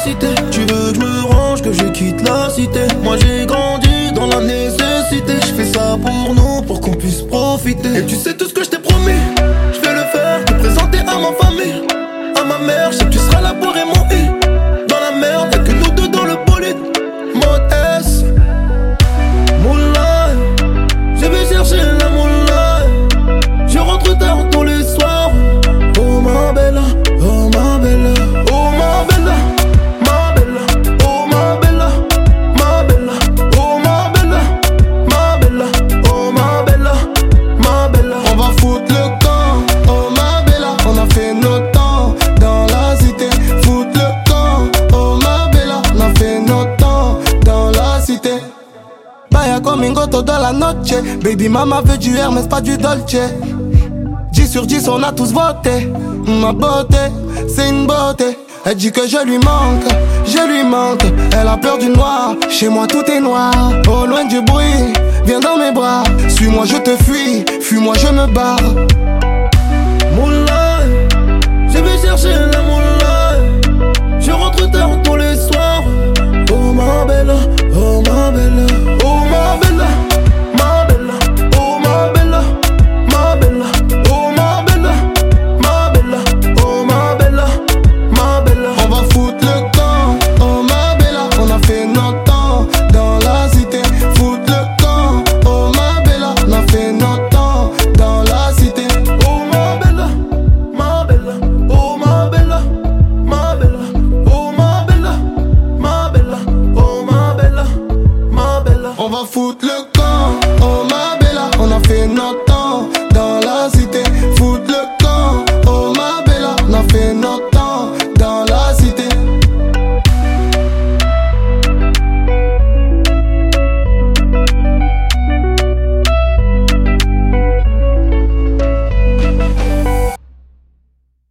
cité. Tu veux que je me range, que je quitte la cité. Moi j'ai grandi dans la nécessité. Je fais ça pour nous, pour qu'on puisse profiter. Et tu sais tout ce que je t'ai promis, je vais le faire, te présenter à ma famille, à ma mère. Je sais que tu seras là pour mon i. Dans la merde, y'a que nous deux dans le bolide. Mode S, moulin, je vais chercher la moulin. Je rentre tard tous les soirs. Oh ma bella, oh ma bella, oh ma bella, ma bella, oh ma bella, ma bella, oh ma bella, ma bella, oh ma bella, ma bella. On va foutre le camp, oh ma bella. On a fait notre temps dans la cité. Foutre le camp, oh ma bella. On a fait notre temps dans la cité. Vaya conmigo toda la noche. Baby mama veut du Hermès, pas du Dolce. 10 sur 10 on a tous voté. Ma beauté, c'est une beauté. Elle dit que je lui manque. Elle a peur du noir, chez moi tout est noir. Au loin du bruit, viens dans mes bras. Suis-moi je te fuis, fuis-moi je me barre. Moulin, je vais chercher la moulin. Je rentre tard tous les soirs. Oh ma bella, oh ma bella, oh ma bella, ma bella, oh ma bella, ma bella, oh ma bella, ma bella, oh ma bella, ma bella. On va foutre le camp, oh ma bella. On a fait notre temps dans la cité. Foutre le camp, oh ma bella. On a fait notre temps dans la cité. Oh ma bella, ma bella, oh ma bella, ma bella, oh ma bella, ma bella, oh ma bella, ma bella. On va foutre le camp, oh ma bella. On a fait notre